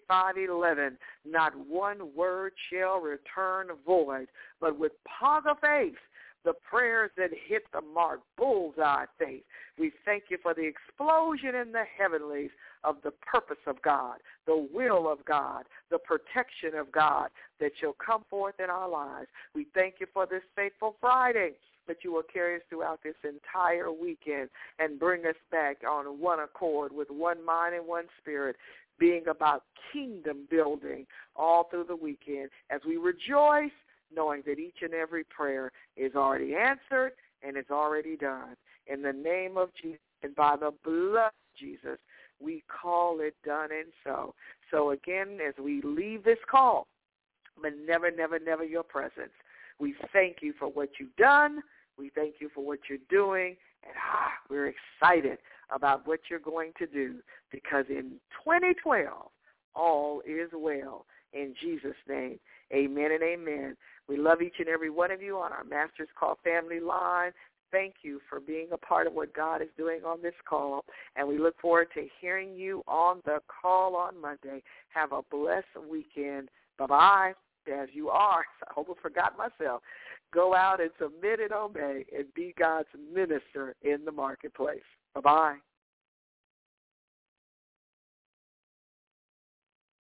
55:11, not one word shall return void, but with positive faith, the prayers that hit the mark, bullseye faith. We thank you for the explosion in the heavenlies of the purpose of God, the will of God, the protection of God that shall come forth in our lives. We thank you for this faithful Friday, that you will carry us throughout this entire weekend and bring us back on one accord with one mind and one spirit, being about kingdom building all through the weekend as we rejoice, knowing that each and every prayer is already answered and is already done. In the name of Jesus and by the blood of Jesus, we call it done and so. So again, as we leave this call, but never, never, never your presence, we thank you for what you've done. We thank you for what you're doing. And we're excited about what you're going to do, because in 2012, all is well. In Jesus' name, amen and amen. We love each and every one of you on our Masters Call family line. Thank you for being a part of what God is doing on this call, and we look forward to hearing you on the call on Monday. Have a blessed weekend. Bye-bye. As you are, I almost forgot myself. Go out and submit and obey and be God's minister in the marketplace. Bye-bye.